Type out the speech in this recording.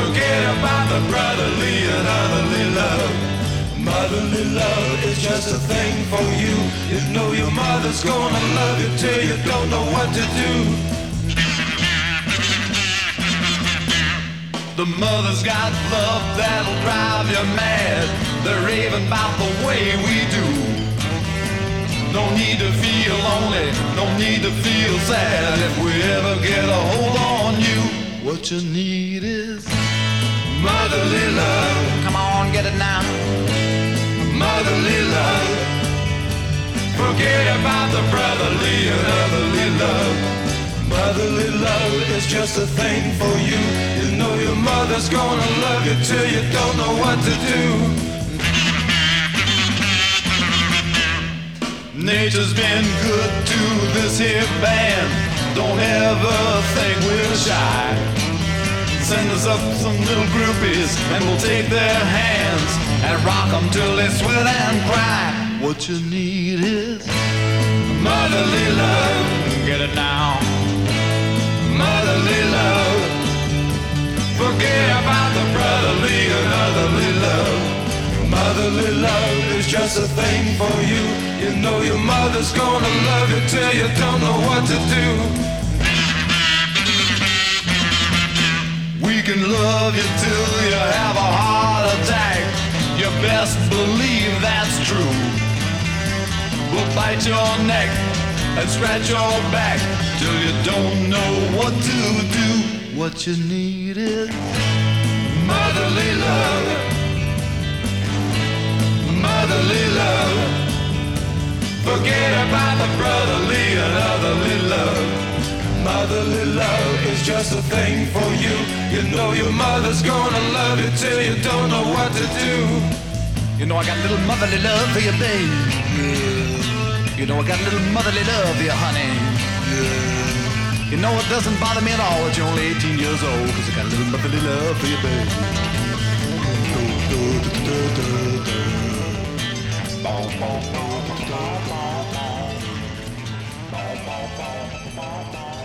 Forget about the brotherly and otherly love. Motherly love is just a thing for you. You know your mother's gonna love you till you don't know what to do. The mother's got love that'll drive you mad. They're raving about the way we do. No need to feel lonely, no need to feel sad. If we ever get a hold on you, what you need is motherly love. Come on, get it now. Motherly love. Forget about the brotherly and otherly love. Motherly love is just a thing for you. You know your mother's gonna love you till you don't know what to do. Nature's been good to this here band. Don't ever think we're shy. Send us up some little groupies and we'll take their hands and rock them till they sweat and cry. What you need is motherly love. Get it now. Motherly love. Forget about the brotherly and otherly love. Motherly love is just a thing for you. You know your mother's gonna love you till you don't know what to do. We can love you till you have a heart attack. You best believe that's true. We'll bite your neck and scratch your back till you don't know what to do. What you need is motherly love. Motherly love. Forget about the brotherly and otherly love. Motherly love is just a thing for you. You know your mother's gonna love you till you don't know what to do. You know I got a little motherly love for you, babe. You know I got a little motherly love for you, honey. You know it doesn't bother me at all that you're only 18 years old, 'cause I got a little motherly love for you, babe. Bom, bom, bom, bom, bom, bom, bom, bom, bom, bom, bom.